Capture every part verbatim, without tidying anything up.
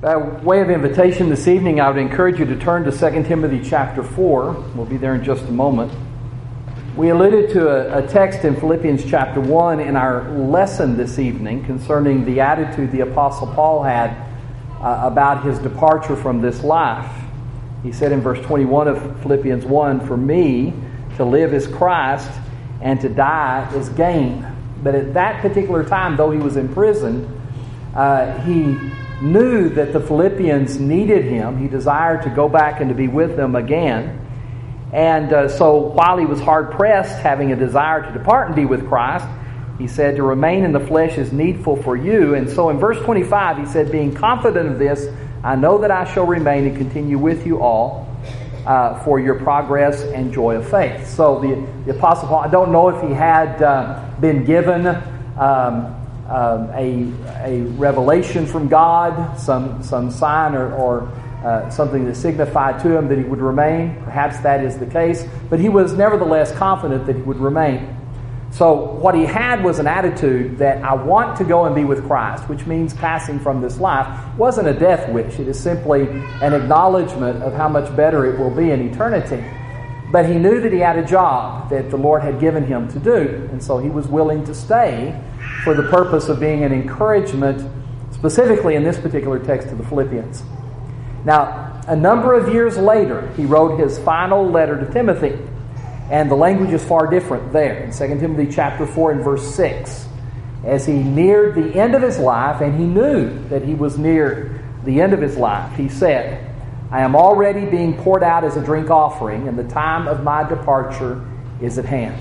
By way of invitation this evening, I would encourage you to turn to Second Timothy chapter four. We'll be there in just a moment. We alluded to a, a text in Philippians chapter one in our lesson this evening concerning the attitude the Apostle Paul had uh, about his departure from this life. He said in verse twenty-one of Philippians one, "For me to live is Christ, and to die is gain." But at that particular time, though he was imprisoned, uh, he knew that the Philippians needed him. He desired to go back and to be with them again. And uh, so while he was hard-pressed, having a desire to depart and be with Christ, he said, "To remain in the flesh is needful for you." And so in verse twenty-five, he said, "Being confident of this, I know that I shall remain and continue with you all uh, for your progress and joy of faith." So the, the Apostle Paul, I don't know if he had uh, been given um, Um, a, a revelation from God, some some sign or, or uh, something that signified to him that he would remain. Perhaps that is the case. But he was nevertheless confident that he would remain. So what he had was an attitude that I want to go and be with Christ, which means passing from this life. It wasn't a death wish. It is simply an acknowledgement of how much better it will be in eternity. But he knew that he had a job that the Lord had given him to do. And so he was willing to stay for the purpose of being an encouragement, specifically in this particular text to the Philippians. Now, a number of years later, he wrote his final letter to Timothy. And the language is far different there. In Second Timothy chapter four and verse six, as he neared the end of his life, and he knew that he was near the end of his life, he said, "I am already being poured out as a drink offering, and the time of my departure is at hand.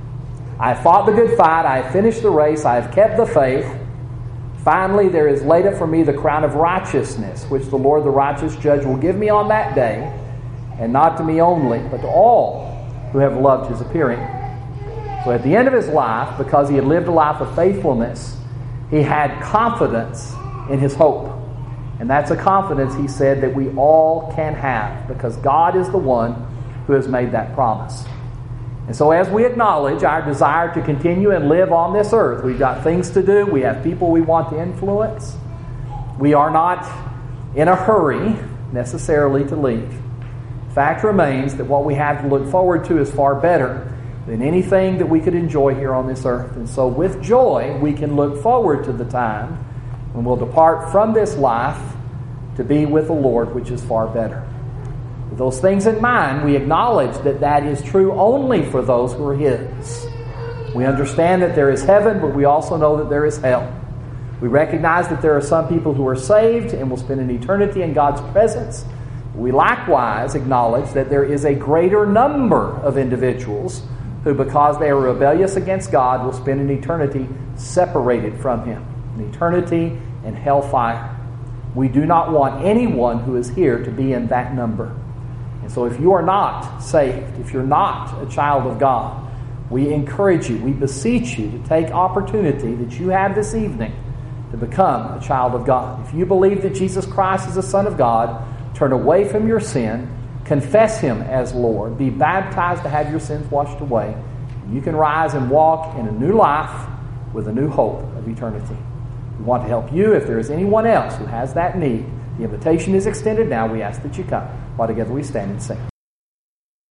I have fought the good fight, I have finished the race, I have kept the faith. Finally, there is laid up for me the crown of righteousness, which the Lord, the righteous judge, will give me on that day, and not to me only, but to all who have loved his appearing." So at the end of his life, because he had lived a life of faithfulness, he had confidence in his hope. And that's a confidence, he said, that we all can have, because God is the one who has made that promise. And so as we acknowledge our desire to continue and live on this earth, we've got things to do, we have people we want to influence, we are not in a hurry necessarily to leave. Fact remains that what we have to look forward to is far better than anything that we could enjoy here on this earth. And so with joy, we can look forward to the time when we'll depart from this life to be with the Lord, which is far better. With those things in mind, we acknowledge that that is true only for those who are His. We understand that there is heaven, but we also know that there is hell. We recognize that there are some people who are saved and will spend an eternity in God's presence. We likewise acknowledge that there is a greater number of individuals who, because they are rebellious against God, will spend an eternity separated from Him, an eternity in hellfire. We do not want anyone who is here to be in that number. And so if you are not saved, if you're not a child of God, we encourage you, we beseech you to take opportunity that you have this evening to become a child of God. If you believe that Jesus Christ is the Son of God, turn away from your sin, confess Him as Lord, be baptized to have your sins washed away. You can rise and walk in a new life with a new hope of eternity. We want to help you. If there is anyone else who has that need, the invitation is extended now. We ask that you come while together we stand and sing.